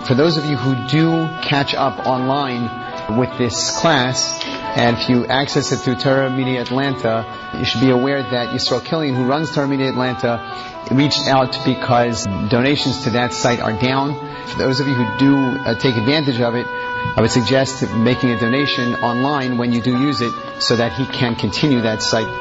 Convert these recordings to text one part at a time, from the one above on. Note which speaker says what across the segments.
Speaker 1: For those of you who do catch up online with this class, and if you access it through Torah Media Atlanta, you should be aware that Yisrael Killian, who runs Torah Media Atlanta, reached out because donations to that site are down. For those of you who do take advantage of it, I would suggest making a donation online when you do use it so that he can continue that site.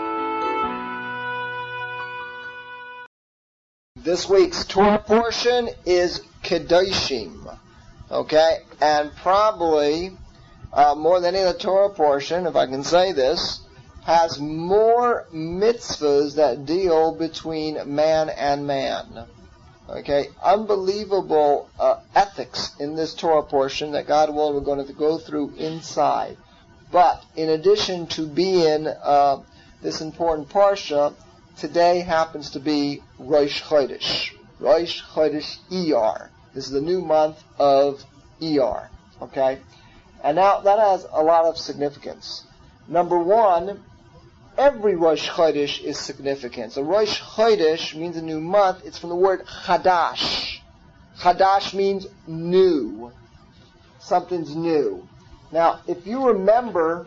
Speaker 2: This week's Torah portion is Kedoshim, okay? And probably, more than any other Torah portion, if I can say this, has more mitzvahs that deal between man and man. Okay? Unbelievable ethics in this Torah portion that God willing we're going to go through inside. But, in addition to being this important parsha, today happens to be Rosh Chodesh. Rosh Chodesh Iyar. This is the new month of Iyar. Okay? And now that has a lot of significance. Number one, every Rosh Chodesh is significant. So Rosh Chodesh means a new month. It's from the word Chadash. Chadash means new. Something's new. Now, if you remember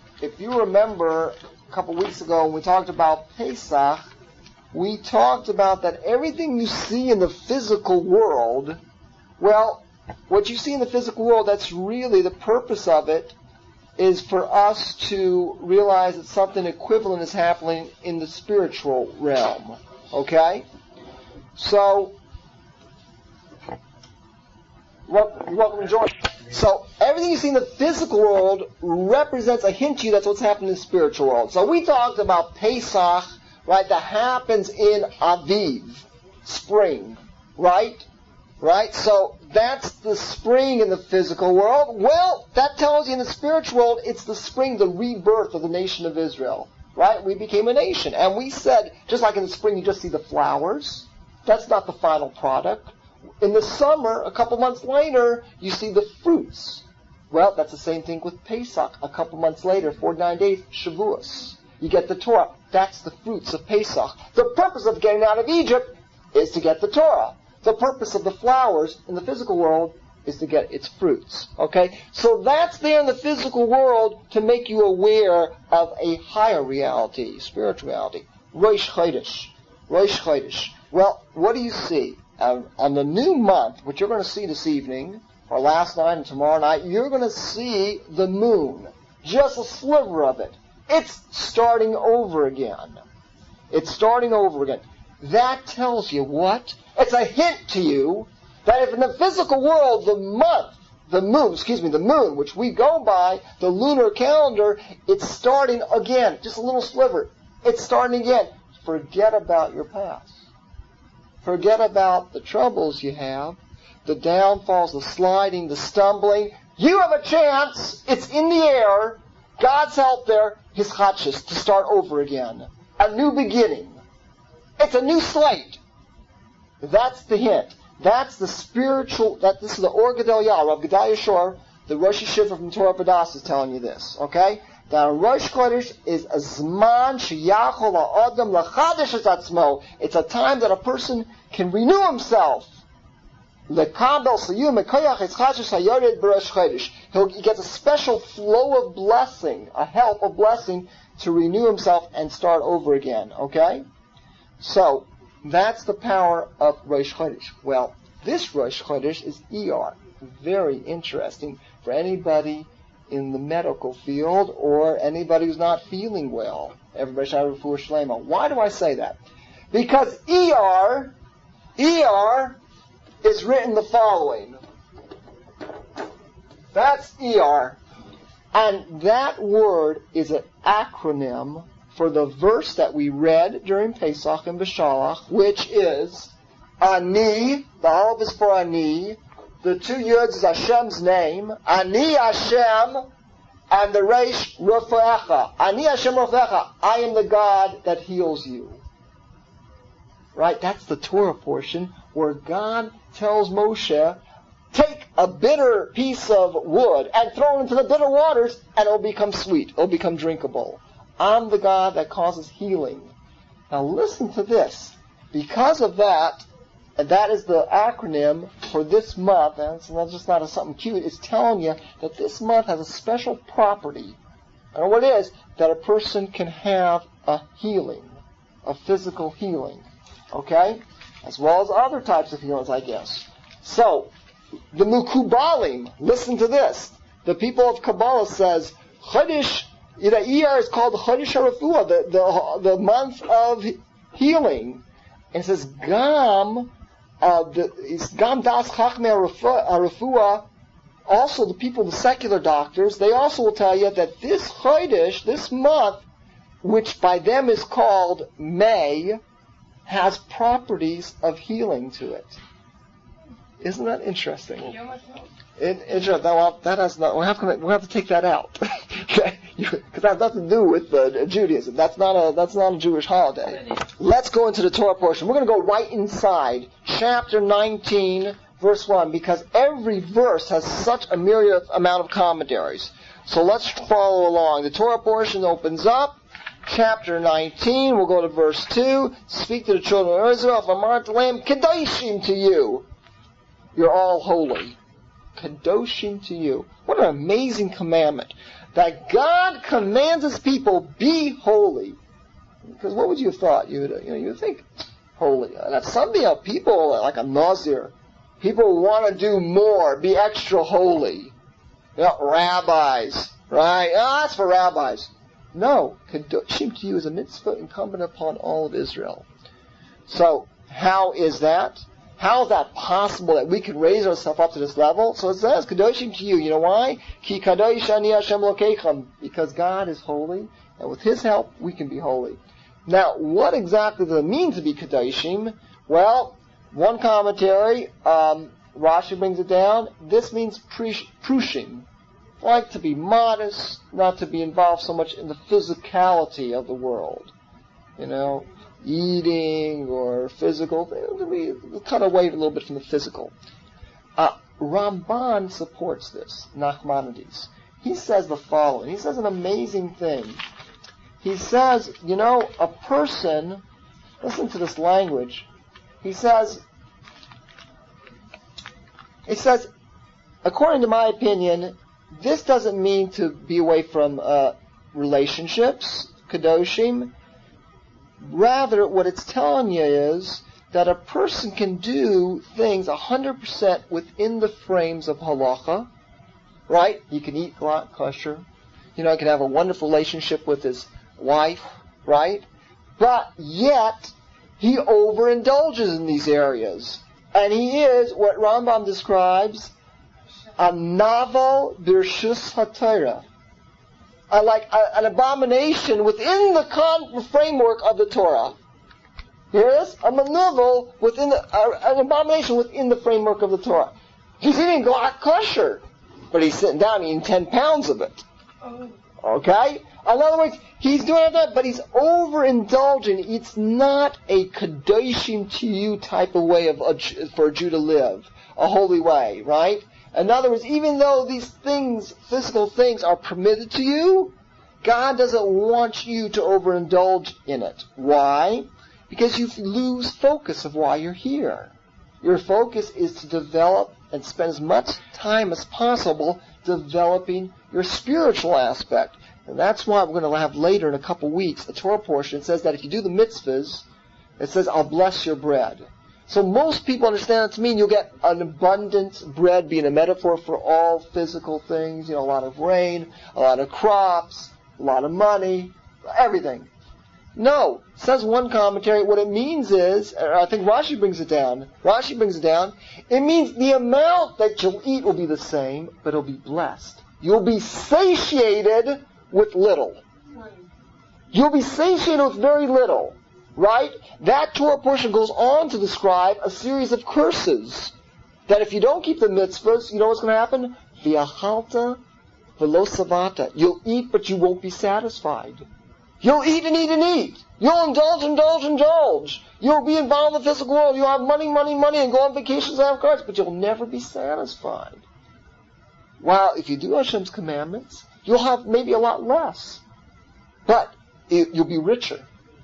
Speaker 2: a couple weeks ago when we talked about Pesach, we talked about that everything you see in the physical world, well, what you see in the physical world, that's really the purpose of it, is for us to realize that something equivalent is happening in the spiritual realm. Okay? So, you're welcome to join. So, everything you see in the physical world represents a hint to you that's what's happening in the spiritual world. So, we talked about Pesach, right, that happens in Aviv, spring, right? Right? So, that's the spring in the physical world. Well, that tells you in the spiritual world, it's the spring, the rebirth of the nation of Israel. Right? We became a nation. And we said, just like in the spring you just see the flowers, that's not the final product. In the summer, a couple months later, you see the fruits. Well, that's the same thing with Pesach. A couple months later, 49 days, Shavuos. You get the Torah. That's the fruits of Pesach. The purpose of getting out of Egypt is to get the Torah. The purpose of the flowers in the physical world is to get its fruits. Okay? So that's there in the physical world to make you aware of a higher reality, spirituality. Rosh Chodesh. Rosh Chodesh. Well, what do you see? On the new month, which you're going to see this evening, or last night and tomorrow night, you're going to see the moon. Just a sliver of it. It's starting over again. It's starting over again. That tells you what? It's a hint to you that if in the physical world the moon, which we go by, the lunar calendar, it's starting again. Just a little sliver. It's starting again. Forget about your past. Forget about the troubles you have, the downfalls, the sliding, the stumbling. You have a chance. It's in the air. God's help there. His chachis to start over again. A new beginning. It's a new slate. That's the hint. That's the spiritual, this is the Or Gedel Yah, Rav Gedalia Shor, the Rosh Yeshiva from Torah Padas is telling you this. Okay? That Rosh Chodesh is a zman sheyachol ha'adam lachadash es atzmo. It's a time that a person can renew himself. Lekabel siyum mekoyach es chashish hayored b'Rosh Chodesh. He gets a special flow of blessing, a help of blessing to renew himself and start over again. Okay? So, that's the power of Rosh Chodesh. Well, this Rosh Chodesh is Iyar. Very interesting for anybody in the medical field or anybody who's not feeling well. Everybody shout Refuah Shlema. Why do I say that? Because Iyar is written the following. That's Iyar. And that word is an acronym for the verse that we read during Pesach and Beshalach, which is Ani, the Aleph is for Ani, the two Yuds is Hashem's name, Ani Hashem, and the Reish Rofecha. Ani Hashem Rofecha, I am the God that heals you. Right? That's the Torah portion where God tells Moshe, take a bitter piece of wood and throw it into the bitter waters and it will become sweet. It will become drinkable. I'm the God that causes healing. Now listen to this. Because of that, And that is the acronym for this month. And it's just not something cute. It's telling you that this month has a special property. I don't know what it is, that a person can have a healing, a physical healing. Okay? As well as other types of healings, I guess. So, the Mukubalim, listen to this. The people of Kabbalah says, Chodesh, the Iyar is called Chodesh HaRefuah, the month of healing. And it says, Gam Das Chachmei HaRefuah, also the people, the secular doctors, they also will tell you that this Chodesh, this month, which by them is called May, has properties of healing to it. Isn't that interesting? Interesting. That has not. We'll have to take that out because that has nothing to do with Judaism. That's not a Jewish holiday. Let's go into the Torah portion. We're going to go right inside chapter 19, verse 1, because every verse has such a myriad amount of commentaries. So let's follow along. The Torah portion opens up. Chapter 19, we'll go to verse 2. Speak to the children of Israel, V'amar to Lamb, Kedoshim to you. You're all holy. Kedoshim to you. What an amazing commandment. That God commands His people, be holy. Because what would you have thought? You would think, holy. That's something of people, like a Nazir. People want to do more, be extra holy. Rabbis, right? That's for rabbis. No, Kedoshim to you is a mitzvah incumbent upon all of Israel. So, how is that? How is that possible that we can raise ourselves up to this level? So it says, Kedoshim to you. You know why? Ki kadosh ani Hashem Elokeichem. Because God is holy, and with His help, we can be holy. Now, what exactly does it mean to be Kedoshim? Well, one commentary, Rashi brings it down. This means prushim. Like to be modest, not to be involved so much in the physicality of the world. Eating or physical, we cut away a little bit from the physical. Ramban supports this, Nachmanides. He says the following. He says an amazing thing. He says, a person, listen to this language. He says, according to my opinion, this doesn't mean to be away from relationships, Kedoshim. Rather, what it's telling you is that a person can do things 100% within the frames of halacha, right? He can eat kosher. He can have a wonderful relationship with his wife, right? But yet, he overindulges in these areas. And he is what Rambam describes a naval birshus haTorah, like an abomination within the framework of the Torah. Here is a manovel within an abomination within the framework of the Torah. He's eating kosher, but he's sitting down eating 10 pounds of it. Okay? In other words, he's doing that, but he's overindulging. It's not a Kedoshim to you type of way for a Jew to live, a holy way, right? In other words, even though these things, physical things, are permitted to you, God doesn't want you to overindulge in it. Why? Because you lose focus of why you're here. Your focus is to develop and spend as much time as possible developing your spiritual aspect. And that's why we're going to have later in a couple weeks a Torah portion. It says that if you do the mitzvahs, it says, I'll bless your bread. So most people understand that to mean you'll get an abundant bread, being a metaphor for all physical things, a lot of rain, a lot of crops, a lot of money, everything. No, says one commentary, what it means is, I think Rashi brings it down, it means the amount that you'll eat will be the same, but it'll be blessed. You'll be satiated with little. You'll be satiated with very little. Right? That Torah portion goes on to describe a series of curses. That if you don't keep the mitzvahs, you know what's going to happen? V'achalta v'lo savata. You'll eat, but you won't be satisfied. You'll eat and eat and eat. You'll indulge. You'll be involved in the physical world. You'll have money, and go on vacations and have cars, but you'll never be satisfied. While if you do Hashem's commandments, you'll have maybe a lot less. But you'll be richer.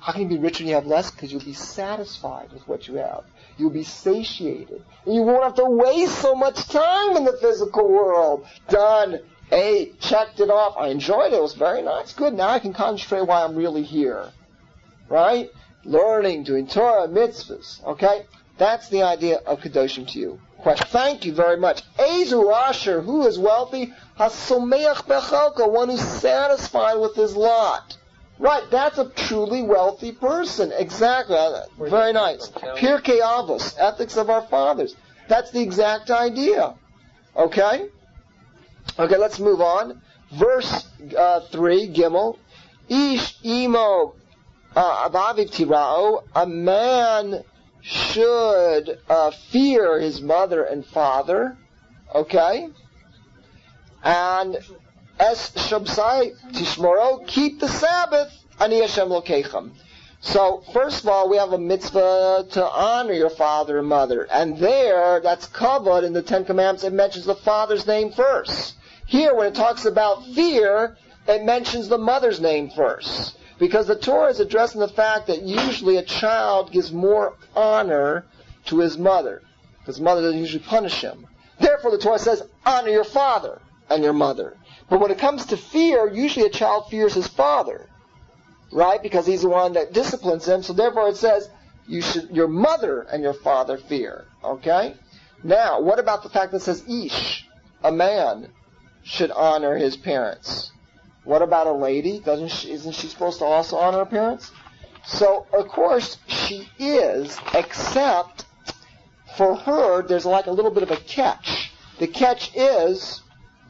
Speaker 2: How can you be rich when you have less? Because you'll be satisfied with what you have. You'll be satiated. And you won't have to waste so much time in the physical world. Done. Ate. Checked it off. I enjoyed it. It was very nice. Good. Now I can concentrate why I'm really here. Right? Learning, doing Torah, mitzvahs. Okay? That's the idea of Kedoshim to you. Question. Thank you very much. Ezu Asher, who is wealthy? Hasomeach bechalko, one who's satisfied with his lot. Right, that's a truly wealthy person. Exactly. Very nice. Pirkei Avos, ethics of our fathers. That's the exact idea. Okay? Okay, let's move on. Verse 3, Gimel. Ish imo abaviv tirao. A man should fear his mother and father. Okay? And Es Shabsai Tishmoro, keep the Sabbath, Ani Hashem Lokechem. So, first of all, we have a mitzvah to honor your father and mother. And there, that's covered in the Ten Commandments, it mentions the father's name first. Here, when it talks about fear, it mentions the mother's name first. Because the Torah is addressing the fact that usually a child gives more honor to his mother. Because mother doesn't usually punish him. Therefore, the Torah says, honor your father and your mother. But when it comes to fear, usually a child fears his father, right? Because he's the one that disciplines him. So therefore it says, your mother and your father fear, okay? Now, what about the fact that it says Ish, a man, should honor his parents? What about a lady? Isn't she supposed to also honor her parents? So, of course, she is, except for her, there's like a little bit of a catch. The catch is,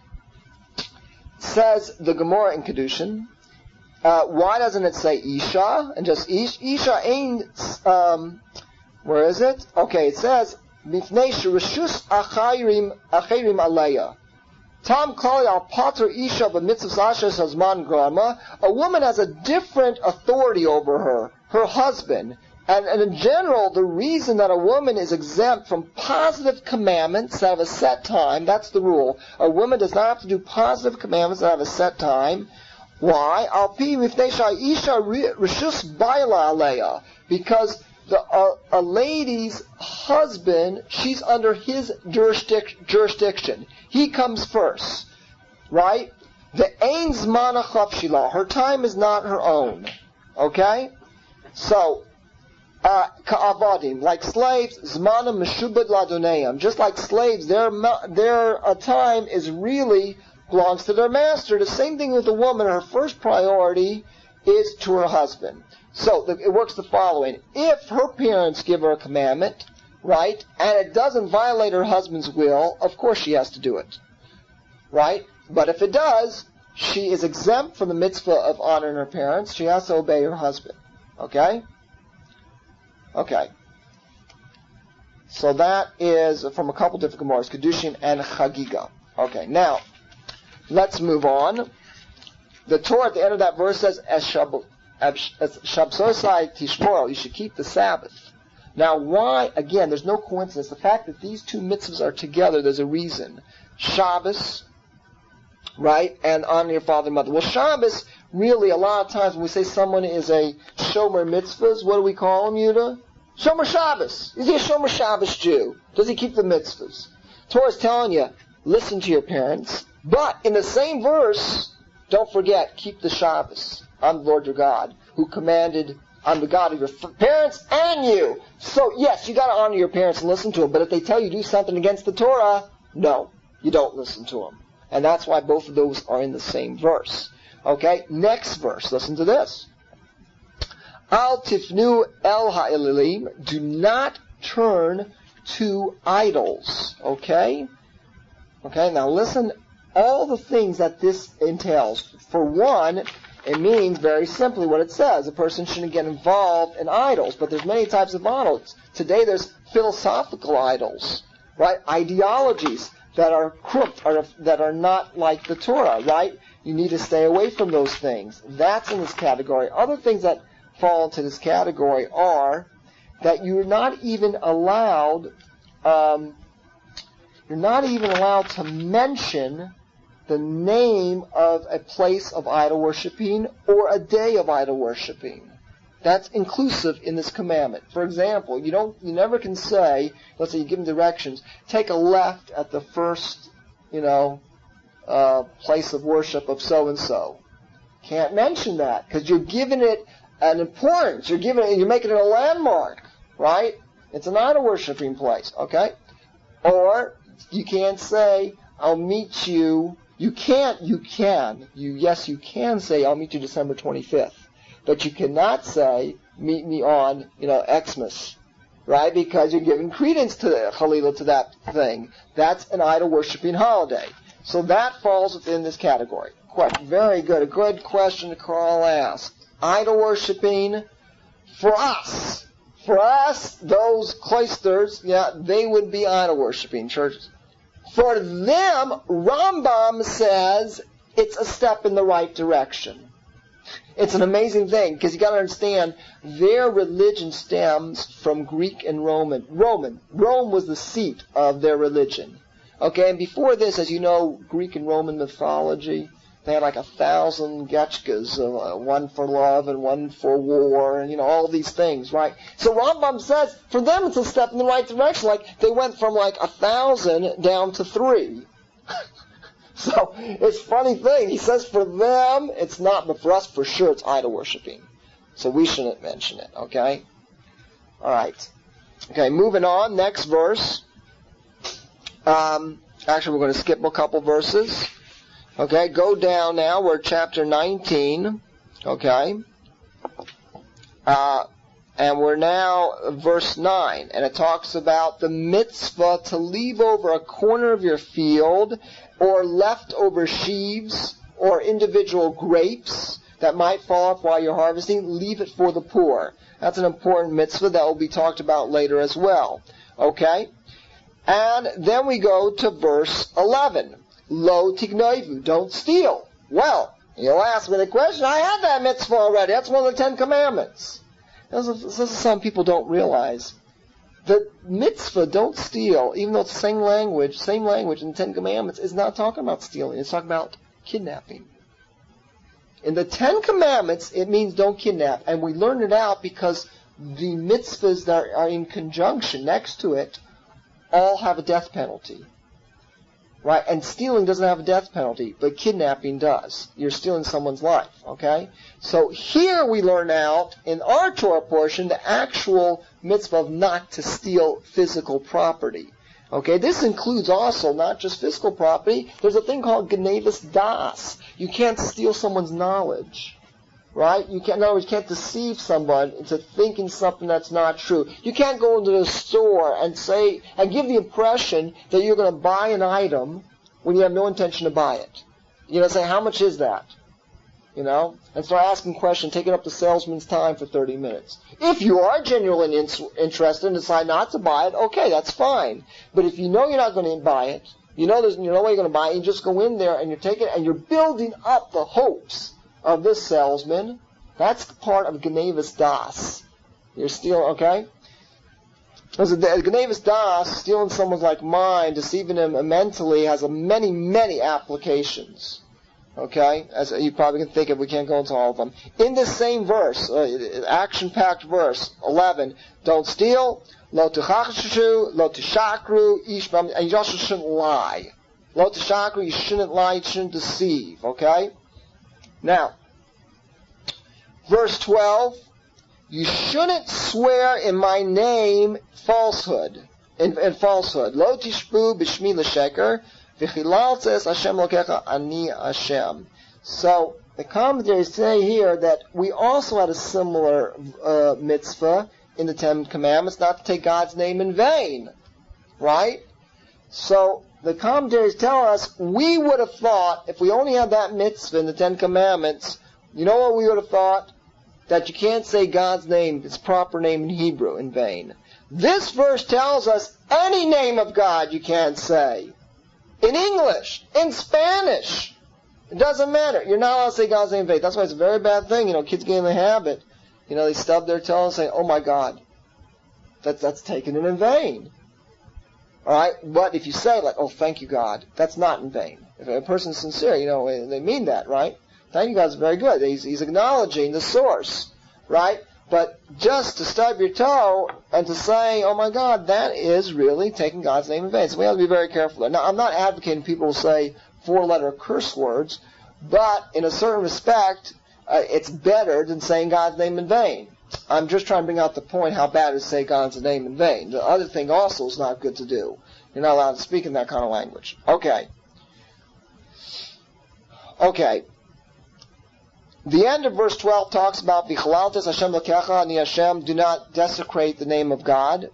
Speaker 2: says the Gemara in Kedushin, why doesn't it say Isha and just Ish? Isha ain't, where is it? Okay, it says, Mifnei Rishus Achayrim Aleya. Tam Kali Al Pater Isha B'mitzvah Asher Hazman Grama. A woman has a different authority over her husband. And in general, the reason that a woman is exempt from positive commandments that have a set time, that's the rule. A woman does not have to do positive commandments that have a set time. Why? Because a lady's husband, she's under his jurisdiction. He comes first. Right? The ein zmana chafshila. Her time is not her own. Okay? So, ka'avadim, like slaves, zmanam meshubad ladoneim. Just like slaves, their time is really belongs to their master. The same thing with a woman. Her first priority is to her husband. So it works the following: if her parents give her a commandment, right, and it doesn't violate her husband's will, of course she has to do it, right? But if it does, she is exempt from the mitzvah of honoring her parents. She has to obey her husband. Okay. Okay. So that is from a couple different Gemaras, Kedushin and Chagiga. Okay, now, let's move on. The Torah at the end of that verse says, as Shabsosai Tishmoro, you should keep the Sabbath. Now, why? Again, there's no coincidence. The fact that these two mitzvahs are together, there's a reason. Shabbos, right, and honor your father and mother. Well, Shabbos, really, a lot of times when we say someone is a Shomer Mitzvahs, what do we call him, Yudah? Shomer Shabbos. Is he a Shomer Shabbos Jew? Does he keep the mitzvahs? Torah is telling you, listen to your parents, but in the same verse, don't forget, keep the Shabbos. I'm the Lord your God, who commanded, I'm the God of your parents and you. So, yes, you got to honor your parents and listen to them, but if they tell you to do something against the Torah, no, you don't listen to them. And that's why both of those are in the same verse. Okay, next verse, listen to this. Al tifnu el ha'ilim, do not turn to idols. Okay? Okay, now listen, all the things that this entails. For one, it means very simply what it says. A person shouldn't get involved in idols, but there's many types of idols. Today there's philosophical idols, right? Ideologies that are crooked, that are not like the Torah, right? You need to stay away from those things. That's in this category. Other things that fall into this category are that you're not even allowed to mention the name of a place of idol worshiping or a day of idol worshiping. That's inclusive in this commandment. For example, you never can say, let's say you give them directions, take a left at the first, place of worship of so-and-so. Can't mention that, because you're giving it an importance. You're making it a landmark, right? It's an idol worshiping place, okay? Or you can't say, I'll meet you. You can say, I'll meet you December 25th. But you cannot say, meet me on, Xmas, right? Because you're giving credence to the Chalila, to that thing. That's an idol worshiping holiday. So that falls within this category. Very good. A good question Carl asked. Idol worshiping for us, those cloisters, they would be idol worshiping churches. For them, Rambam says it's a step in the right direction. It's an amazing thing, because you got to understand, their religion stems from Greek and Roman. Rome was the seat of their religion. Okay, and before this, as you know, Greek and Roman mythology, they had like 1,000 Getchkas, one for love and one for war, and all these things, right? So Rambam says, for them it's a step in the right direction. Like, they went from 1,000 down to 3. So, it's a funny thing. He says for them, it's not, but for us, for sure, it's idol worshiping. So we shouldn't mention it, okay? Alright. Okay, moving on. Next verse. Actually, we're going to skip a couple verses. Okay, go down now. We're chapter 19. Okay. And we're now verse 9. And it talks about the mitzvah to leave over a corner of your field or leftover sheaves or individual grapes that might fall off while you're harvesting. Leave it for the poor. That's an important mitzvah that will be talked about later as well. Okay? And then we go to verse 11. Lo tignoivu, don't steal. Well, you'll ask me the question, I had that mitzvah already. That's one of the 10 Commandments. This is something people don't realize. The mitzvah, don't steal, even though it's the same language in the 10 Commandments, is not talking about stealing. It's talking about kidnapping. In the 10 Commandments, it means don't kidnap. And we learn it out because the mitzvahs that are in conjunction next to it all have a death penalty. Right? And stealing doesn't have a death penalty, but kidnapping does. You're stealing someone's life, okay? So here we learn out, in our Torah portion, the actual mitzvah of not to steal physical property. Okay? This includes also not just physical property. There's a thing called Genevus Das. You can't steal someone's knowledge. Right? In other words, you can't deceive someone into thinking something that's not true. You can't go into the store and give the impression that you're going to buy an item when you have no intention to buy it. Say, how much is that? And start asking questions, taking up the salesman's time for 30 minutes. If you are genuinely interested and decide not to buy it, okay, that's fine. But if you know you're not going to buy it, there's no way you're going to buy it, you just go in there and you take it and you're building up the hopes of this salesman. That's part of Genevus Das. You're stealing, okay? Because the Genevus Das, stealing someone's mind, deceiving him mentally, has many, many applications. Okay? As you probably can think of, we can't go into all of them. In this same verse, action-packed verse, 11, don't steal, lo tuchachshu, lo tushakru, and you also shouldn't lie. Lo tushakru, you shouldn't lie, you shouldn't deceive, okay? Now, verse 12, you shouldn't swear in my name falsehood. In falsehood. Lo tishbu b'shmi l'sheker, v'chilaltes Hashem lokecha ani Hashem. So, the commentaries say here that we also had a similar mitzvah in the 10 Commandments, not to take God's name in vain. Right? So, the commentaries tell us, we would have thought, if we only had that mitzvah in the 10 Commandments, you know what we would have thought? That you can't say God's name, its proper name in Hebrew, in vain. This verse tells us any name of God you can't say. In English, in Spanish. It doesn't matter. You're not allowed to say God's name in vain. That's why it's a very bad thing. Kids get in the habit. They stub their toe and say, oh my God. That's taken it in vain. Alright? But if you say oh, thank you God, that's not in vain. If a person's sincere, they mean that, right? Thank you God is very good. He's acknowledging the source, right? But just to stub your toe and to say, oh my God, that is really taking God's name in vain. So we have to be very careful. Now, I'm not advocating people say 4-letter curse words, but in a certain respect, it's better than saying God's name in vain. I'm just trying to bring out the point how bad it is to say God's name in vain. The other thing also is not good to do. You're not allowed to speak in that kind of language. Okay. The end of verse 12 talks about V'chalaltes Hashem Lokecha Ani Hashem, do not desecrate the name of God.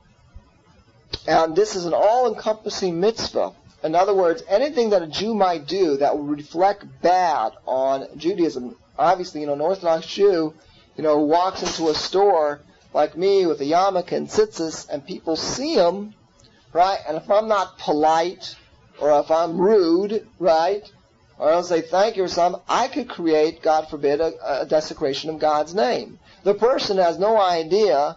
Speaker 2: And this is an all-encompassing mitzvah. In other words, anything that a Jew might do that would reflect bad on Judaism. Obviously, an Orthodox Jew, who walks into a store like me with a yarmulke and tzitzis, and people see him, right? And if I'm not polite, or if I'm rude, right? Or I don't say thank you or something, I could create, God forbid, a desecration of God's name. The person has no idea,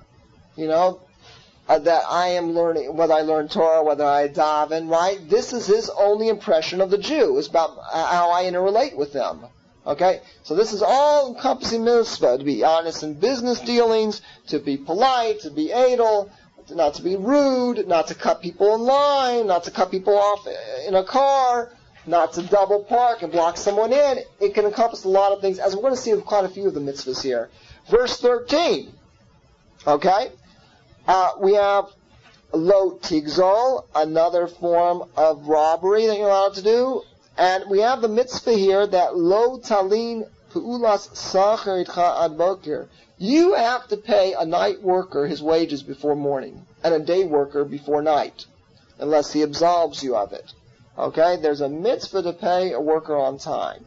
Speaker 2: that I am learning, whether I learn Torah, whether I daven, right? This is his only impression of the Jew. It's about how I interrelate with them. Okay? So this is all-encompassing mitzvah, to be honest in business dealings, to be polite, to be edel, not to be rude, not to cut people in line, not to cut people off in a car, not to double park and block someone in. It can encompass a lot of things, as we're going to see quite a few of the mitzvahs here. Verse 13. Okay? We have lo tigzol, another form of robbery that you're allowed to do. And we have the mitzvah here that lo talin pu'ulas sacher itcha ad boker. You have to pay a night worker his wages before morning, and a day worker before night, unless he absolves you of it. Okay, there's a mitzvah to pay a worker on time.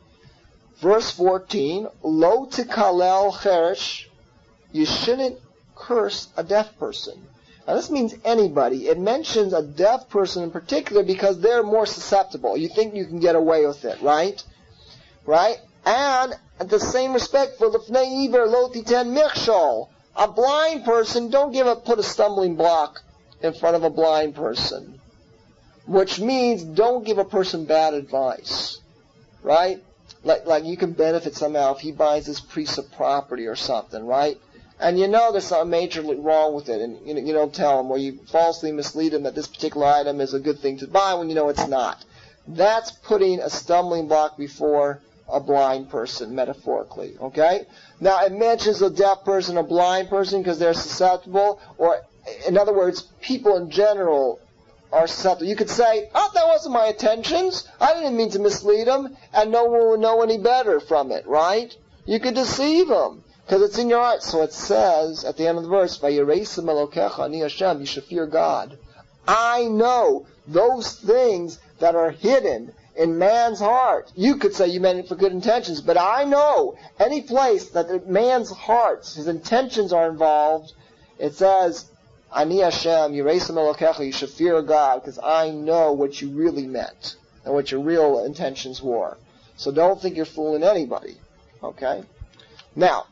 Speaker 2: Verse 14, lo tikalel cheresh, you shouldn't curse a deaf person. Now this means anybody. It mentions a deaf person in particular because they're more susceptible. You think you can get away with it, right? Right? And at the same respect, for l'fnei iver lo titen michshol, a blind person, don't put a stumbling block in front of a blind person. Which means don't give a person bad advice, right? Like you can benefit somehow if he buys this piece of property or something, right? And there's something majorly wrong with it, and you don't tell him, or you falsely mislead him that this particular item is a good thing to buy when you know it's not. That's putting a stumbling block before a blind person, metaphorically, okay? Now, it mentions a deaf person, a blind person, because they're susceptible, or, in other words, people in general are susceptible. You could say, oh, that wasn't my intentions. I didn't mean to mislead him, and no one will know any better from it, right? You could deceive him, because it's in your heart. So it says, at the end of the verse, Vayiresim Elokecha Ani Hashem, you should fear God. I know those things that are hidden in man's heart. You could say you meant it for good intentions, but I know any place that man's heart, his intentions are involved, it says, Ani Hashem, Yiresim Elokecha, you should fear God, because I know what you really meant, and what your real intentions were. So don't think you're fooling anybody. Okay? Now,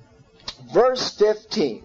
Speaker 2: verse 15.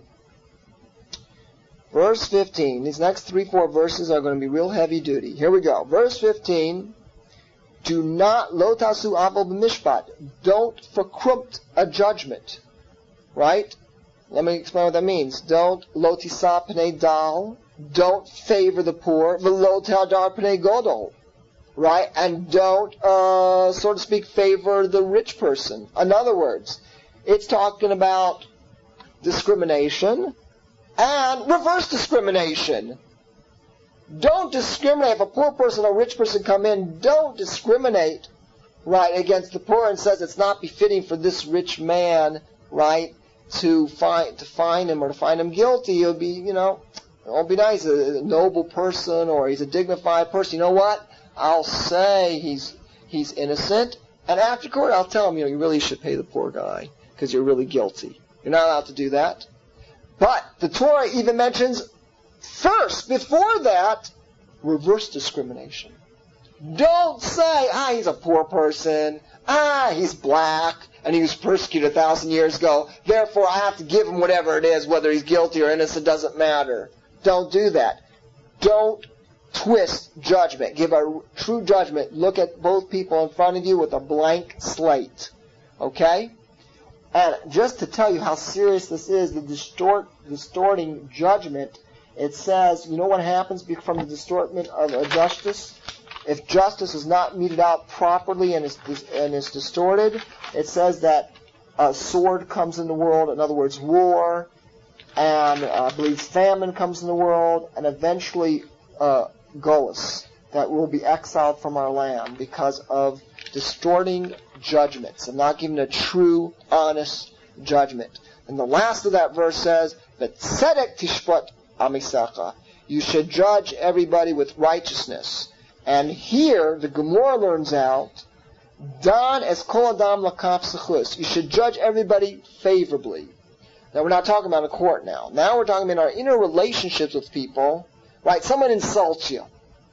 Speaker 2: Verse 15. These next 3-4 verses are going to be real heavy duty. Here we go. Verse 15. Do not lo tasu avol b'mishpat. Don't verkrumpt a judgment. Right? Let me explain what that means. Don't lo tisa pnei dal. Don't favor the poor. V'lo te'adar pnei godol. Right? And don't, so to speak, favor the rich person. In other words, it's talking about discrimination and reverse discrimination. Don't discriminate. If a poor person or a rich person come in, don't discriminate, right, against the poor and says it's not befitting for this rich man, right, to fine him or to find him guilty. It'll be, it'll be nice. A noble person or he's a dignified person. You know what? I'll say he's innocent, and after court I'll tell him, you really should pay the poor guy because you're really guilty. You're not allowed to do that. But the Torah even mentions first, before that, reverse discrimination. Don't say, he's a poor person, he's black, and he was persecuted 1,000 years ago, therefore I have to give him whatever it is, whether he's guilty or innocent, doesn't matter. Don't do that. Don't twist judgment. Give a true judgment. Look at both people in front of you with a blank slate. Okay? And just to tell you how serious this is, the distorting judgment, it says, you know what happens from the distortment of a justice? If justice is not meted out properly and is distorted, it says that a sword comes in the world, in other words, war, and I believe famine comes in the world, and eventually Golas, that will be exiled from our land because of distorting judgments and not giving a true, honest judgment. And the last of that verse says, "V'tzedek tishpat amisecha." You should judge everybody with righteousness. And here, the Gemara learns out, Dan es kol adam lakaf sechus. You should judge everybody favorably. Now, we're not talking about a court now. Now we're talking about our inner relationships with people. Right? Someone insults you.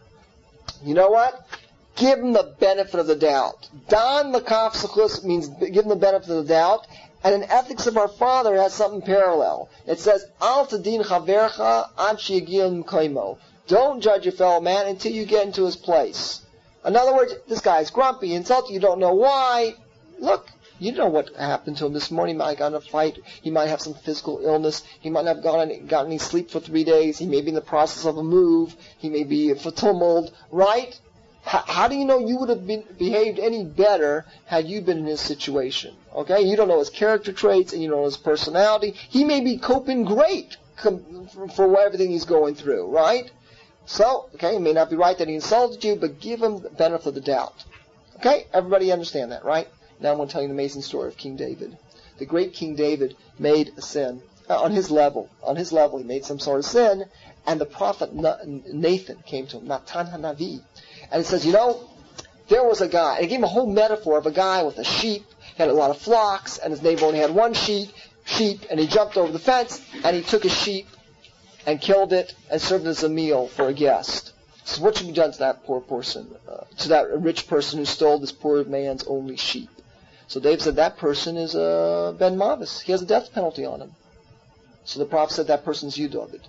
Speaker 2: You know what? Give them the benefit of the doubt. Dan lakaf sechus means give them the benefit of the doubt. And in Ethics of Our Father, it has something parallel. It says, Al tadin chavercha ad she'yagil m'koimo. Don't judge your fellow man until you get into his place. In other words, this guy's grumpy, insulted, you don't know why. Look, you know what happened to him this morning. He might have gotten in a fight. He might have some physical illness. He might not have gotten any sleep for 3 days. He may be in the process of a move. He may be for tumult, right? How do you know you would have behaved any better had you been in his situation? Okay? You don't know his character traits and you don't know his personality. He may be coping great for everything he's going through, right? So, okay, it may not be right that he insulted you, but give him the benefit of the doubt. Okay? Everybody understand that, right? Now I'm going to tell you an amazing story of King David. The great King David made a sin. On his level, he made some sort of sin, and the prophet Nathan came to him, Natan HaNavi. And it says, you know, there was a guy, and he gave him a whole metaphor of a guy with a sheep. He had a lot of flocks, and his neighbor only had one sheep, and he jumped over the fence, and he took his sheep and killed it and served it as a meal for a guest. So what should be done to that poor person, to that rich person who stole this poor man's only sheep? So David said that person is Ben Mavis. He has a death penalty on him. So the prophet said that person's you, David.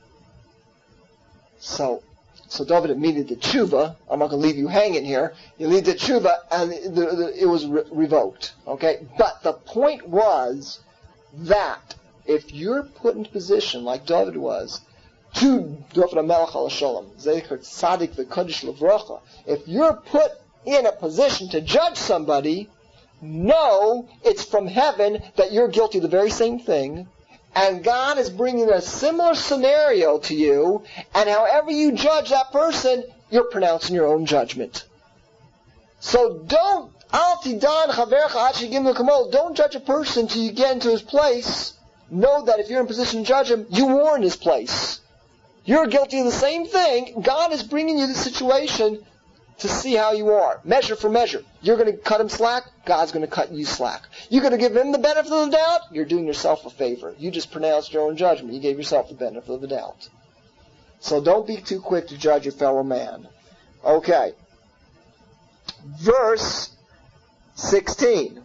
Speaker 2: So David immediately did tshuva. I'm not going to leave you hanging here. You lead the tshuva, and it was revoked. Okay? But the point was that if you're put into position like David was, to David HaMelech HaShalom, Zecher Tzadik V'Kodesh L'Vrocha, if you're put in a position to judge somebody, know it's from heaven that you're guilty of the very same thing, and God is bringing a similar scenario to you, and however you judge that person, you're pronouncing your own judgment. So don't judge a person until you get into his place. Know that if you're in position to judge him, you were in his place. You're guilty of the same thing. God is bringing you the situation to see how you are. Measure for measure. You're going to cut him slack, God's going to cut you slack. You're going to give him the benefit of the doubt, you're doing yourself a favor. You just pronounced your own judgment. You gave yourself the benefit of the doubt. So don't be too quick to judge your fellow man. Okay. Verse 16.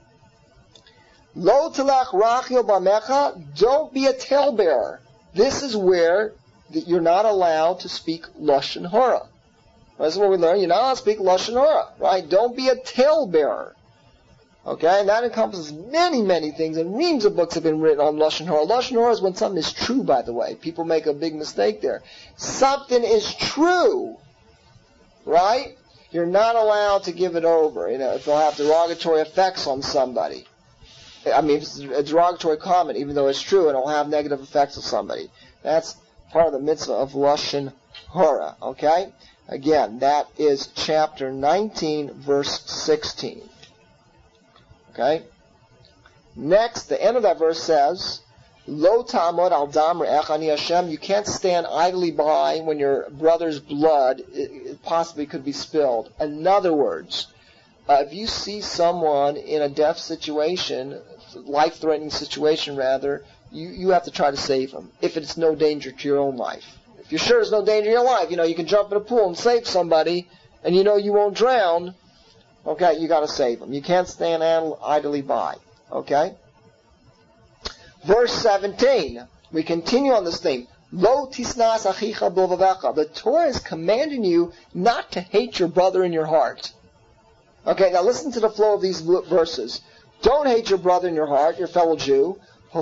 Speaker 2: Lo telach rachil bamecha, don't be a talebearer. This is where you're not allowed to speak lashon hara. This is what we learn. You're not allowed to speak lashon hara, right? Don't be a talebearer. Okay, and that encompasses many, many things, and reams of books have been written on lashon hara. Lashon hara is when something is true, by the way. People make a big mistake there. Something is true, right? You're not allowed to give it over. You know, if it'll have derogatory effects on somebody. I mean, if it's a derogatory comment, even though it's true, and it'll have negative effects on somebody. That's part of the mitzvah of lashon hara. Okay. Again, that is chapter 19, verse 16. Okay? Next, the end of that verse says, Lo ta'amod al dam re'ech ani Hashem. You can't stand idly by when your brother's blood it possibly could be spilled. In other words, if you see someone in a death situation, life-threatening situation rather, you have to try to save them, if it's no danger to your own life. If you're sure there's no danger in your life, you know, you can jump in a pool and save somebody, and you know you won't drown, okay, you got to save them. You can't stand idly by, okay? Verse 17, we continue on this theme. Lo tisnas achicha b'levavecha. The Torah is commanding you not to hate your brother in your heart. Okay, now listen to the flow of these verses. Don't hate your brother in your heart, your fellow Jew.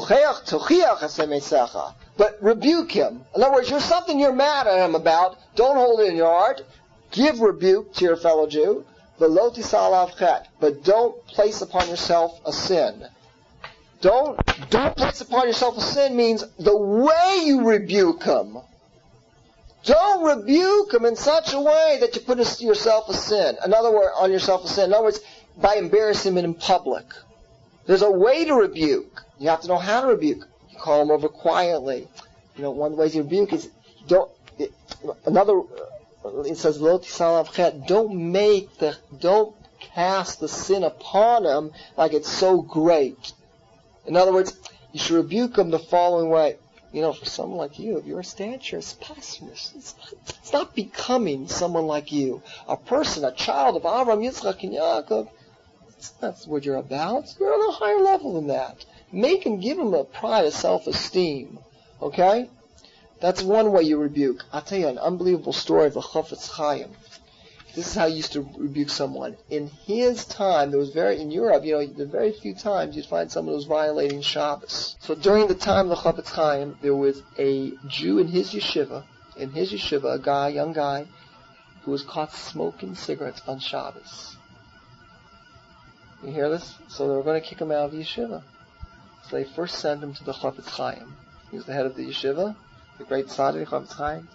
Speaker 2: But rebuke him. In other words, there's something you're mad at him about. Don't hold it in your heart. Give rebuke to your fellow Jew. But don't place upon yourself a sin. Don't place upon yourself a sin means the way you rebuke him. Don't rebuke him in such a way that you put yourself a sin. In other words, on yourself a sin. In other words, by embarrassing him in public. There's a way to rebuke. You have to know how to rebuke. You call him over quietly. One of the ways you rebuke is it says lo tisal avchet. Don't cast the sin upon him like it's so great. In other words, you should rebuke him the following way. For someone like you, of your stature, it's not becoming someone like you. A person, a child of Avraham, Yitzchak, and Yaakov, that's what you're about. You're on a higher level than that. Make him, give him a pride of self-esteem. Okay? That's one way you rebuke. I'll tell you an unbelievable story of the Chafetz Chaim. This is how he used to rebuke someone. In his time, in Europe, there were very few times you'd find someone who was violating Shabbos. So during the time of the Chafetz Chaim, there was a Jew in his yeshiva, a young guy, who was caught smoking cigarettes on Shabbos. You hear this? So they were going to kick him out of the yeshiva. So they first sent him to the Chafetz Chaim. He was the head of the yeshiva, the great tzaddik Chafetz Chaim.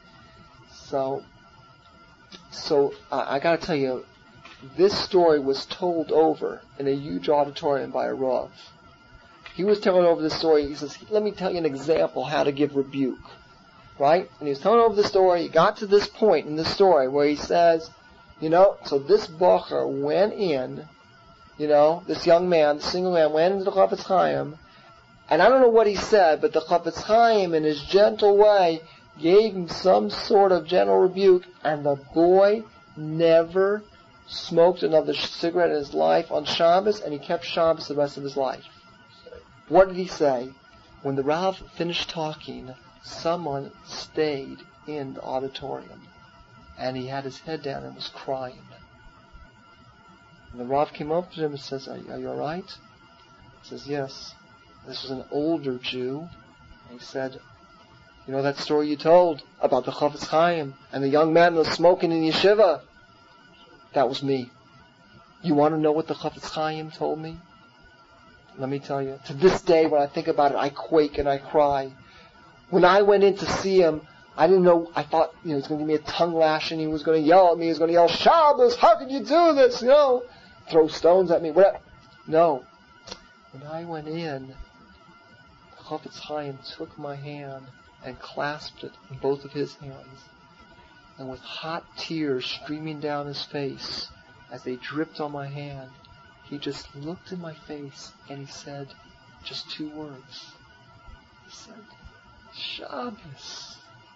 Speaker 2: So I got to tell you, this story was told over in a huge auditorium by a Rav. He was telling over the story. He says, "Let me tell you an example how to give rebuke." Right? And he was telling over the story. He got to this point in the story where he says, so this bacher went in. This young man, the single man, went into the Chafetz Chaim, and I don't know what he said, but the Chafetz Chaim, in his gentle way, gave him some sort of gentle rebuke, and the boy never smoked another cigarette in his life on Shabbos, and he kept Shabbos the rest of his life. What did he say? When the Rav finished talking, someone stayed in the auditorium, and he had his head down and was crying. And the Rav came up to him and says, are you all right? He says, yes. This was an older Jew. And he said, that story you told about the Chafetz Chaim and the young man that was smoking in yeshiva? That was me. You want to know what the Chafetz Chaim told me? Let me tell you. To this day, when I think about it, I quake and I cry. When I went in to see him, I didn't know, I thought, he was going to give me a tongue lash and he was going to yell at me. He was going to yell, Shabbos, how could you do this? Throw stones at me, whatever. No. When I went in, the Chafetz Chaim took my hand and clasped it in both of his hands. And with hot tears streaming down his face, as they dripped on my hand, he just looked in my face and he said just 2 words. He said, Shabbos.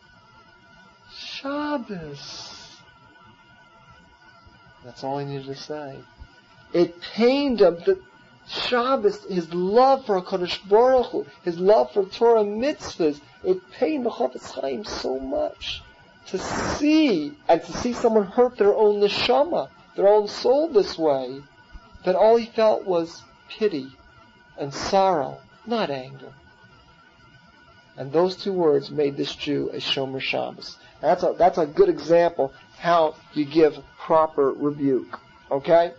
Speaker 2: Shabbos. That's all he needed to say. It pained him that Shabbos, his love for HaKadosh Baruch Hu, his love for Torah mitzvahs, it pained the Chafetz Chaim so much to see someone hurt their own neshama, their own soul this way, that all he felt was pity and sorrow, not anger. And those 2 words made this Jew a Shomer Shabbos. That's a good example how you give proper rebuke. Okay?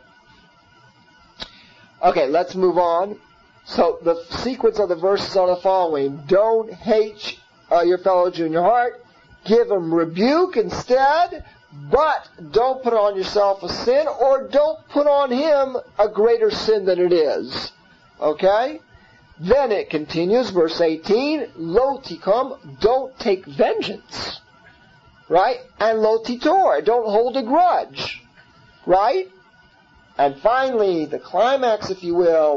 Speaker 2: Okay, let's move on. So the sequence of the verses are the following. Don't hate your fellow Jew in your heart. Give him rebuke instead, but don't put on yourself a sin, or don't put on him a greater sin than it is. Okay? Then it continues, verse 18, Lo tikum, don't take vengeance. Right? And lo titor, don't hold a grudge. Right? And finally, the climax, if you will,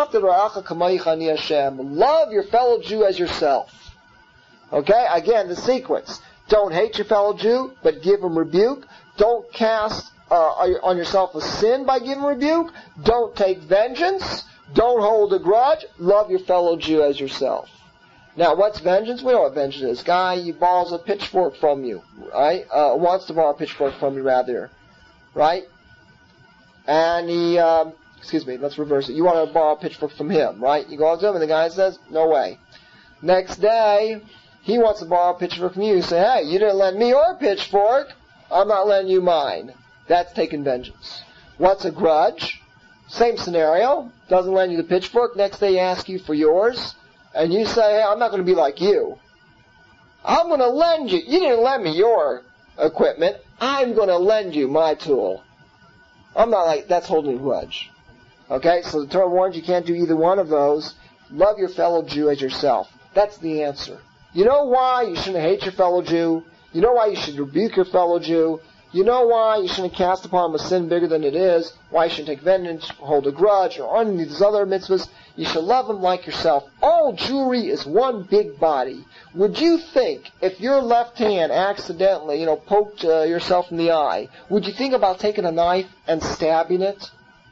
Speaker 2: love your fellow Jew as yourself. Okay? Again, the sequence. Don't hate your fellow Jew, but give him rebuke. Don't cast on yourself a sin by giving rebuke. Don't take vengeance. Don't hold a grudge. Love your fellow Jew as yourself. Now, what's vengeance? We know what vengeance is. Guy, he borrows a pitchfork from you, right? Wants to borrow a pitchfork from you, rather. Right? And he excuse me, let's reverse it. You want to borrow a pitchfork from him, right? You go up to him and the guy says, no way. Next day, he wants to borrow a pitchfork from you. You say, hey, you didn't lend me your pitchfork. I'm not lending you mine. That's taking vengeance. What's a grudge? Same scenario. Doesn't lend you the pitchfork. Next day he asks you for yours. And you say, hey, I'm not going to be like you. I'm going to lend you. You didn't lend me your equipment. I'm going to lend you my tool. I'm not like, that's holding a grudge. Okay, so the Torah warns you can't do either one of those. Love your fellow Jew as yourself. That's the answer. You know why you shouldn't hate your fellow Jew? You know why you should rebuke your fellow Jew? You know why you shouldn't cast upon him a sin bigger than it is? Why you shouldn't take vengeance, hold a grudge, or any of these other mitzvahs? You should love him like yourself. All Jewry is one big body. Would you think, if your left hand accidentally, poked yourself in the eye, would you think about taking a knife and stabbing it?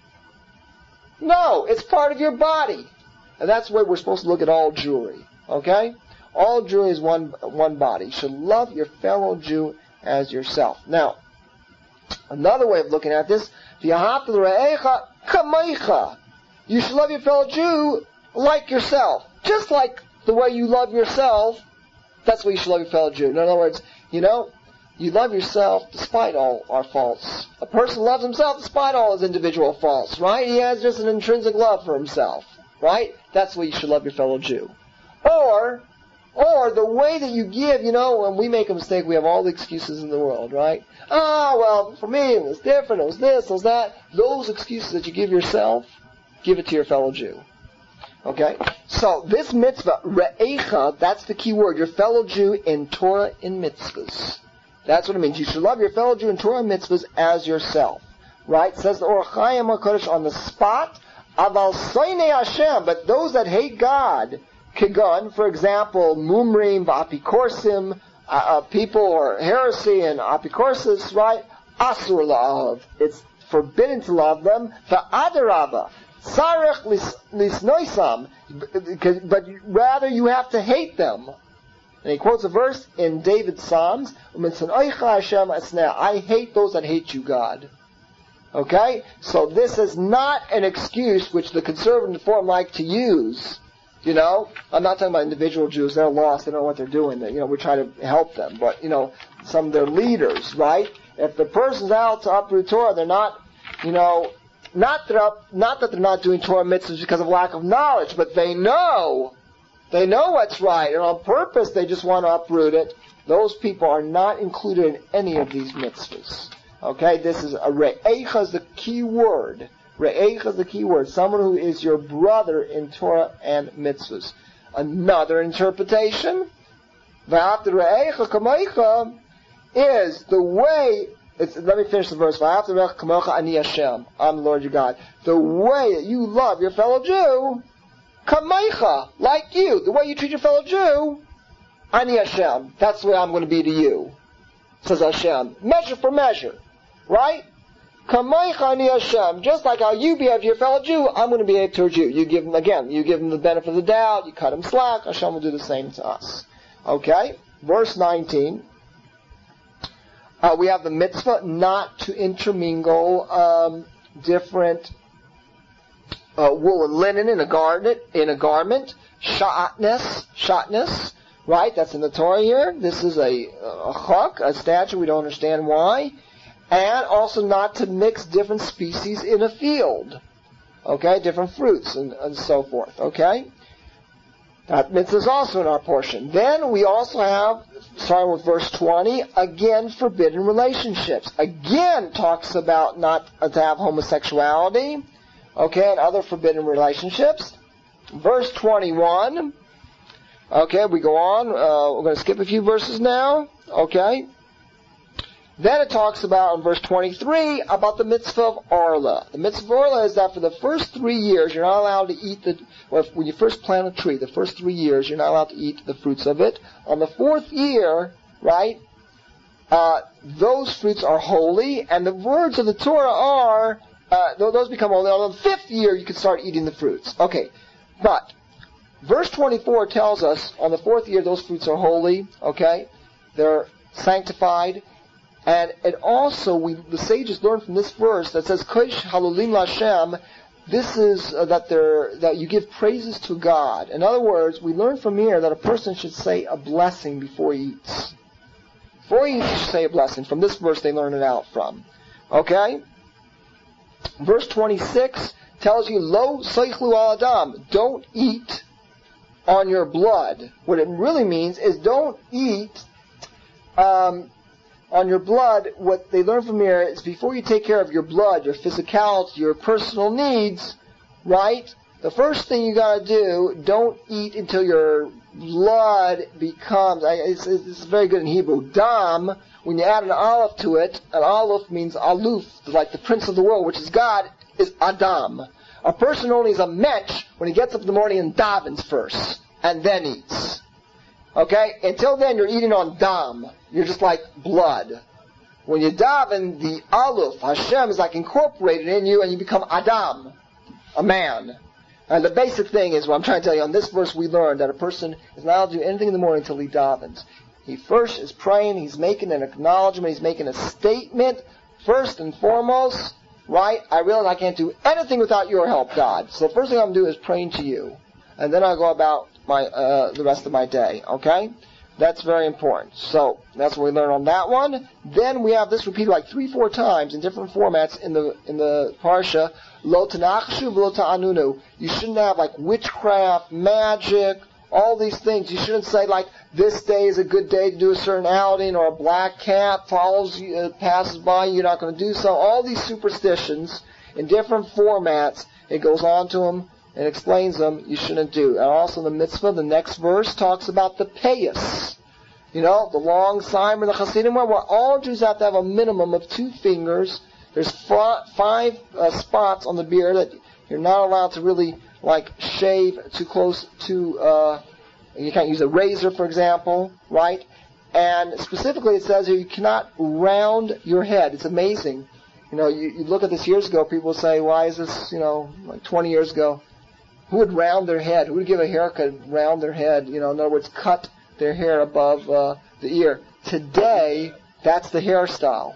Speaker 2: No, it's part of your body. And that's the way we're supposed to look at all Jewry. Okay? All Jewry is one body. You should love your fellow Jew as yourself. Now, another way of looking at this, you should love your fellow Jew like yourself. Just like the way you love yourself, that's the way you should love your fellow Jew. In other words, you love yourself despite all our faults. A person loves himself despite all his individual faults, right? He has just an intrinsic love for himself, right? That's the way you should love your fellow Jew. Or the way that you give, when we make a mistake, we have all the excuses in the world, right? Well, for me, it was different, it was this, it was that. Those excuses that you give yourself, give it to your fellow Jew. Okay? So, this mitzvah, re'echa, that's the key word, your fellow Jew in Torah and mitzvahs. That's what it means. You should love your fellow Jew in Torah and mitzvahs as yourself. Right? It says the Or Chaim HaKodesh on the spot, aval soinei Hashem, but those that hate God, Kigun, for example, Mumrim, Apikorsim, people or heresy and Apikorsis, right? Asur la'av. It's forbidden to love them. Va'adarabba. Sarech lisnoisam. But rather you have to hate them. And he quotes a verse in David's Psalms, I hate those that hate you, God. Okay? So this is not an excuse which the conservative form like to use. I'm not talking about individual Jews. They're lost. They don't know what they're doing. We try to help them. But, some of their leaders, right? If the person's out to uproot Torah, they're not, not that they're not doing Torah mitzvahs because of lack of knowledge, but they know what's right, and on purpose they just want to uproot it. Those people are not included in any of these mitzvahs. Okay? This is a re'echa is the key word. Re'echa is the key word. Someone who is your brother in Torah and mitzvahs. Another interpretation, v'after re'echa kamecha, is the way, let me finish the verse. V'after re'echa kamecha ani Hashem. I'm the Lord your God. The way that you love your fellow Jew, kamecha, like you. The way you treat your fellow Jew, ani Hashem. That's the way I'm going to be to you, says Hashem. Measure for measure. Right? Kamaycha ani Hashem. Just like how you behave to your fellow Jew, I'm going to behave towards you. You give him the benefit of the doubt, you cut him slack, Hashem will do the same to us. Okay? Verse 19. We have the mitzvah not to intermingle different wool and linen in a garment. Shatness. Right? That's in the Torah here. This is a chok, a statute. We don't understand why. And also not to mix different species in a field. Okay? Different fruits and so forth. Okay? That mitzvah is also in our portion. Then we also have, starting with verse 20, again, forbidden relationships. Again talks about not to have homosexuality. Okay? And other forbidden relationships. Verse 21. Okay, we go on. We're going to skip a few verses now. Okay? Then it talks about, in verse 23, about the mitzvah of Arla. The mitzvah of Arla is that for the first 3 years, you're not allowed to eat when you first plant a tree, the first 3 years, you're not allowed to eat the fruits of it. On the 4th year, right, those fruits are holy, and the words of the Torah are, those become holy. On the 5th year, you can start eating the fruits. Okay, but verse 24 tells us, on the 4th year, those fruits are holy, okay? They're sanctified. And it also, the sages learn from this verse that says, Kodesh Halulim Lashem, this is that you give praises to God. In other words, we learn from here that a person should say a blessing before he eats. Before he eats, you should say a blessing. From this verse, they learn it out from. Okay? Verse 26 tells you, Lo seichlu al adam, don't eat on your blood. What it really means is don't eat on your blood. What they learn from here is before you take care of your blood, your physicality, your personal needs, right? The first thing you got to do, don't eat until your blood becomes, it's very good in Hebrew, dam. When you add an aleph to it, an aleph means aluf, like the prince of the world, which is God, is adam. A person only is a mensch when he gets up in the morning and davens first, and then eats. Okay? Until then, you're eating on dam. You're just like blood. When you daven, the aluf, Hashem, is like incorporated in you, and you become adam, a man. And the basic thing is, what I'm trying to tell you, on this verse we learned that a person is not allowed to do anything in the morning until he davens. He first is praying, he's making an acknowledgement, he's making a statement, first and foremost, right? I realize I can't do anything without your help, God. So the first thing I'm going to do is praying to you. And then I'll go about the rest of my day, okay? That's very important. So, that's what we learn on that one. Then we have this repeated like 3-4 times in different formats in the Parsha. Lo tanachshu v'lo ta'anunu. You shouldn't have like witchcraft, magic, all these things. You shouldn't say like, this day is a good day to do a certain outing, or a black cat follows you, passes by, you're not going to do so. All these superstitions in different formats, it goes on to them and explains them, you shouldn't do. And also the mitzvah, the next verse talks about the payas. You know, the long Simer, the Hasidim, where all Jews have to have a minimum of 2 fingers. There's 5 spots on the beard that you're not allowed to really like shave too close to, you can't use a razor, for example, right? And specifically it says here you cannot round your head. It's amazing. You know, you look at this years ago, people say, why is this, like 20 years ago, who would round their head? Who would give a haircut, round their head? In other words, cut their hair above the ear. Today, that's the hairstyle.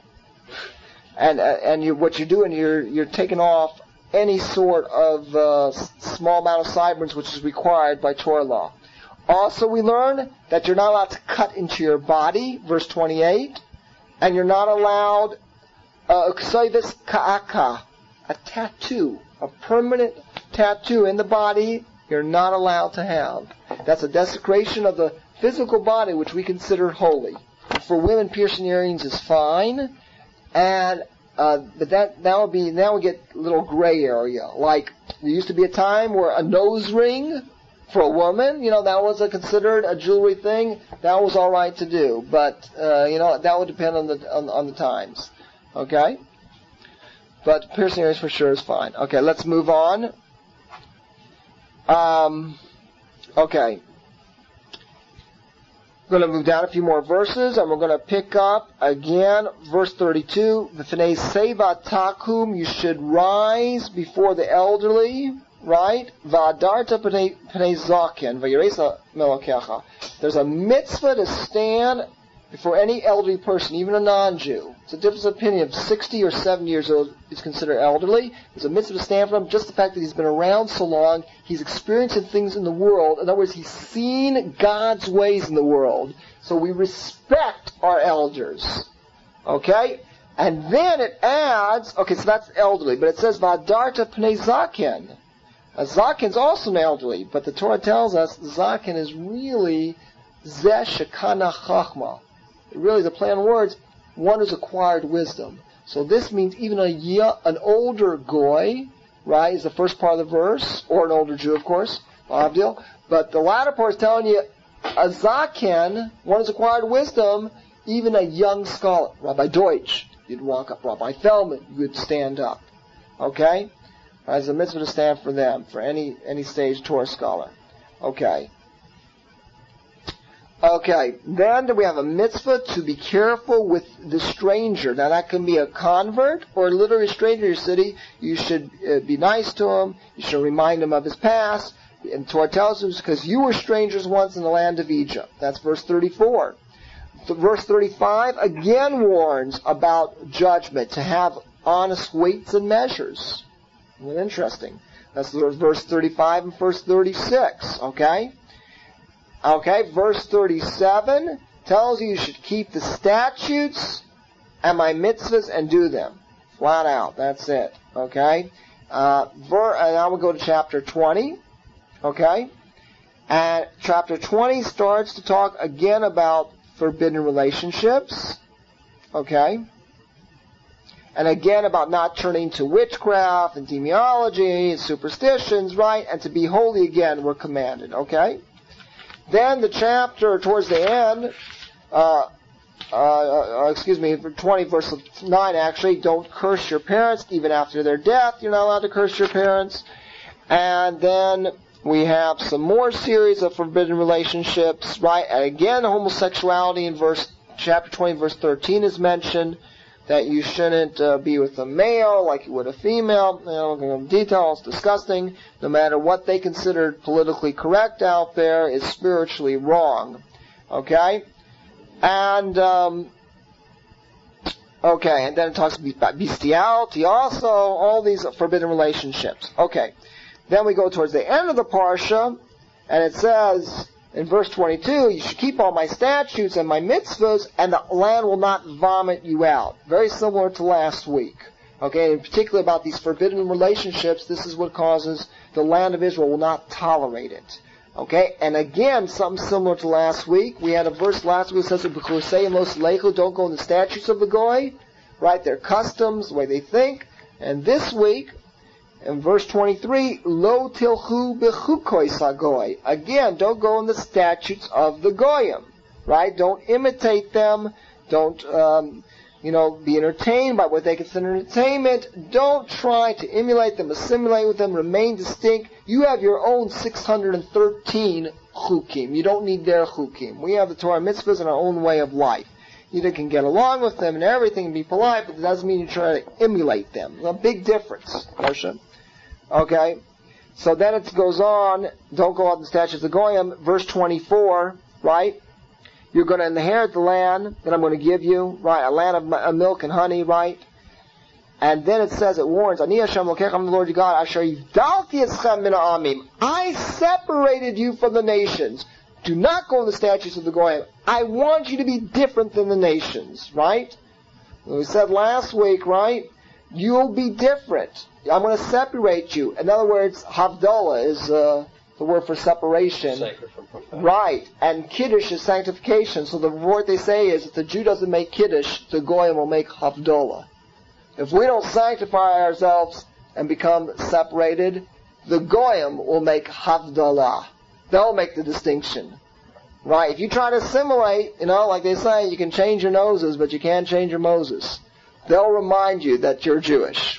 Speaker 2: And what you're doing, you're taking off any sort of small amount of sideburns which is required by Torah law. Also, we learn that you're not allowed to cut into your body, verse 28, and you're not allowed ksayvis ka'aka, a tattoo, a permanent tattoo in the body, you're not allowed to have. That's a desecration of the physical body, which we consider holy. For women, piercing earrings is fine, and but that now we get a little gray area. Like there used to be a time where a nose ring for a woman, that was considered a jewelry thing. That was all right to do, but that would depend on the times. Okay, but piercing earrings for sure is fine. Okay, let's move on. Okay. We're going to move down a few more verses, and we're going to pick up again, verse 32. V'fnei seva takum, you should rise before the elderly, right? V'adarta pnei zaken, v'yiresa melokecha. There's a mitzvah to stand before any elderly person, even a non-Jew. It's a difference of opinion of 60 or 70 years old is considered elderly. There's a mitzvah to stand for him. Just the fact that he's been around so long, he's experiencing things in the world. In other words, he's seen God's ways in the world. So we respect our elders. Okay? And then it adds, okay, so that's elderly, but it says, V'adarta pnei zaken. A zaken's also an elderly, but the Torah tells us zaken is really zeh shekana chachma. Really, the play on words, one who's acquired wisdom. So this means even an older goy, right, is the first part of the verse, or an older Jew, of course, Abdil. But the latter part is telling you, a zaken, one who's acquired wisdom, even a young scholar. Rabbi Deutsch, you'd walk up. Rabbi Feldman, you would stand up. Okay? As a mitzvah to stand for them, for any stage Torah scholar. Okay. Okay, then we have a mitzvah to be careful with the stranger. Now that can be a convert or literally a stranger in your city. You should be nice to him. You should remind him of his past. And Torah tells us because you were strangers once in the land of Egypt. That's verse 34. Verse 35 again warns about judgment, to have honest weights and measures. Interesting. That's verse 35 and verse 36, okay? Okay, verse 37 tells you should keep the statutes and my mitzvahs and do them. Flat out. That's it. Okay? And now we'll go to chapter 20. Okay? And chapter 20 starts to talk again about forbidden relationships. Okay? And again about not turning to witchcraft and demoniology and superstitions, right? And to be holy again, we're commanded. Okay? Then the chapter towards the end, 20 verse 9 actually, don't curse your parents even after their death. You're not allowed to curse your parents. And then we have some more series of forbidden relationships, right? And again, homosexuality in chapter 20 verse 13 is mentioned, that you shouldn't be with a male like you would a female. You know, looking into details, disgusting. No matter what they considered politically correct out there is spiritually wrong. Okay? And, and then it talks about bestiality also, all these forbidden relationships. Okay. Then we go towards the end of the parsha, and it says, in verse 22, you should keep all my statutes and my mitzvahs, and the land will not vomit you out. Very similar to last week. Okay, and particularly about these forbidden relationships, this is what causes the land of Israel will not tolerate it. Okay, and again, something similar to last week. We had a verse last week that says, don't go in the statutes of the Goy, right, their customs, the way they think. And this week, in verse 23, Lo tilchu b'chukoi sagoy. Again, don't go in the statutes of the Goyim, right? Don't imitate them. Don't, be entertained by what they consider entertainment. Don't try to emulate them, assimilate with them, remain distinct. You have your own 613 chukim. You don't need their chukim. We have the Torah mitzvahs and our own way of life. You can get along with them and everything and be polite, but it doesn't mean you try to emulate them. A big difference, Moshe. Okay, so then it goes on, don't go out in the statutes of Goyim, verse 24, right? You're going to inherit the land that I'm going to give you, right? A land of milk and honey, right? And then it says, it warns, Ani Hashem Lokechem, I'm the Lord your God, Asher Yivdalti Eschem min ha'amim. I separated you from the nations. Do not go in the statutes of the Goyim. I want you to be different than the nations, right? We said last week, right? You'll be different. I'm going to separate you. In other words, Havdalah is the word for separation.
Speaker 3: Sacred from profane.
Speaker 2: Right. And Kiddush is sanctification. So the word they say is, if the Jew doesn't make Kiddush, the Goyim will make Havdalah. If we don't sanctify ourselves and become separated, the Goyim will make Havdalah. They'll make the distinction. Right. If you try to assimilate, like they say, you can change your noses, but you can't change your Moses. They'll remind you that you're Jewish.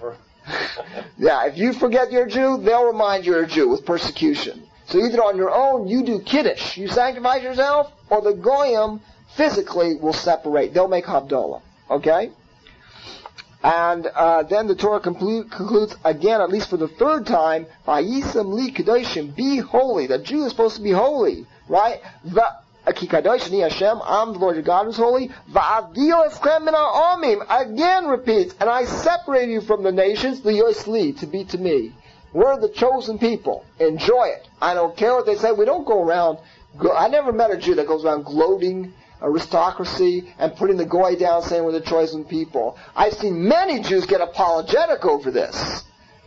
Speaker 2: Yeah, if you forget you're a Jew, they'll remind you're a Jew with persecution. So either on your own, you do Kiddush, you sanctify yourself, or the Goyim physically will separate. They'll make Havdalah. Okay? And then the Torah concludes again, at least for the third time, Vayisam li kedoshim, be holy. The Jew is supposed to be holy, right? Ki kadosh ani Hashem, I'm the Lord your God who's holy. Va'avil eschem min ha'amim, again repeats, and I separate you from the nations, liyos li, to be to me. We're the chosen people. Enjoy it. I don't care what they say. We don't go around. I never met a Jew that goes around gloating aristocracy and putting the goy down, saying we're the chosen people. I've seen many Jews get apologetic over this.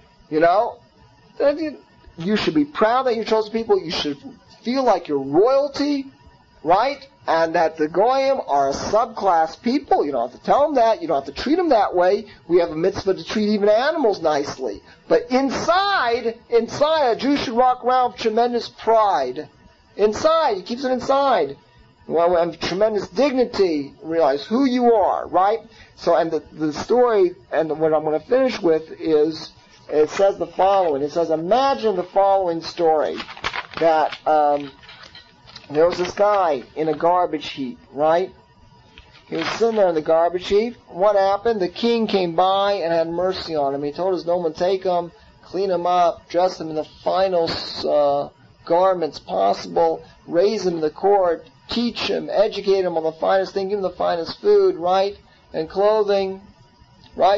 Speaker 2: You should be proud that you're chosen people. You should feel like you're royalty. Right? And that the Goyim are a subclass people. You don't have to tell them that. You don't have to treat them that way. We have a mitzvah to treat even animals nicely. But inside, a Jew should walk around with tremendous pride. Inside. He keeps it inside. Well, and tremendous dignity. Realize who you are. Right? So, and the story, and what I'm going to finish with is, it says the following. It says, imagine the following story. That, there was this guy in a garbage heap, right? He was sitting there in the garbage heap. What happened? The king came by and had mercy on him. He told his noman, take him, clean him up, dress him in the finest garments possible, raise him in the court, teach him, educate him on the finest thing, give him the finest food, right? And clothing, right?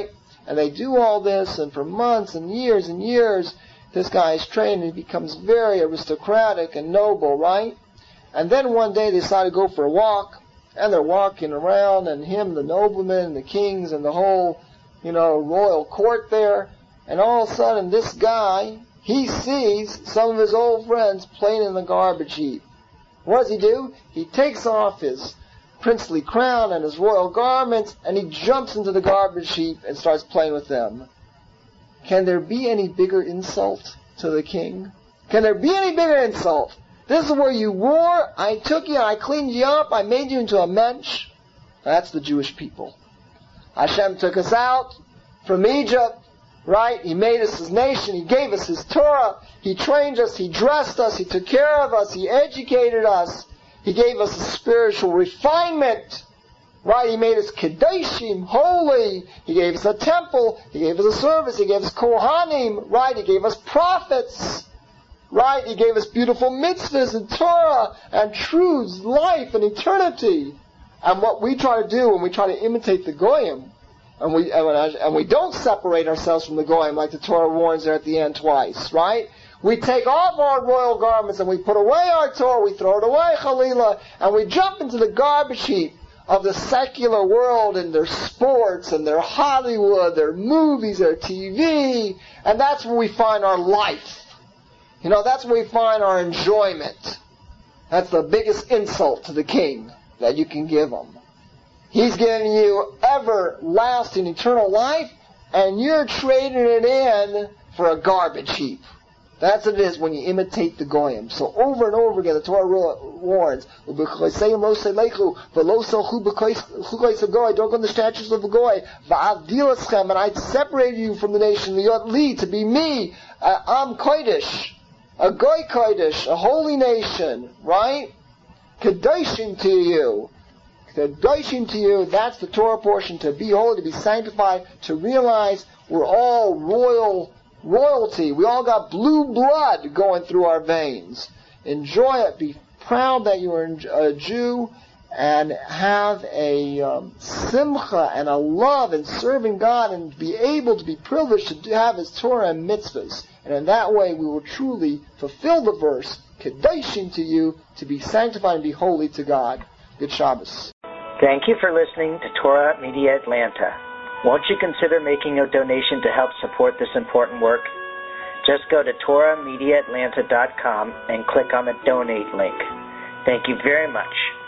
Speaker 2: And they do all this, and for months and years, this guy is trained and he becomes very aristocratic and noble, right? And then one day they decide to go for a walk, and they're walking around, and him, the noblemen, and the kings, and the whole, royal court there, and all of a sudden this guy, he sees some of his old friends playing in the garbage heap. What does he do? He takes off his princely crown and his royal garments, and he jumps into the garbage heap and starts playing with them. Can there be any bigger insult to the king? Can there be any bigger insult? This is where you wore, I took you, I cleaned you up, I made you into a mensch. That's the Jewish people. Hashem took us out from Egypt, right? He made us his nation, He gave us His Torah, He trained us, He dressed us, He took care of us, He educated us, He gave us a spiritual refinement, right? He made us Kedoshim, holy, He gave us a temple, He gave us a service, He gave us Kohanim, right? He gave us prophets, right? He gave us beautiful mitzvahs and Torah and truths, life and eternity. And what we try to do when we try to imitate the Goyim, and we don't separate ourselves from the Goyim like the Torah warns there at the end twice, right? We take off our royal garments and we put away our Torah, we throw it away, Chalila, and we jump into the garbage heap of the secular world and their sports and their Hollywood, their movies, their TV, and that's where we find our life. That's where we find our enjoyment. That's the biggest insult to the king that you can give him. He's giving you everlasting, eternal life, and you're trading it in for a garbage heap. That's what it is when you imitate the Goyim. So over and over again, the Torah warns, don't go on the statues of the Goy, and I separated you from the nation, to be me, Am Kodesh, a Goy Kodesh, a holy nation, right? Kedoshim to you. Kedoshim to you, that's the Torah portion, to be holy, to be sanctified, to realize we're all royalty. We all got blue blood going through our veins. Enjoy it. Be proud that you're a Jew, and have a simcha and a love in serving God, and be able to be privileged to have His Torah and mitzvahs. And in that way we will truly fulfill the verse, Kedoshim to you, to be sanctified and be holy to God. Good Shabbos.
Speaker 3: Thank you for listening to Torah Media Atlanta. Won't you consider making a donation to help support this important work? Just go to TorahMediaAtlanta.com and click on the donate link. Thank you very much.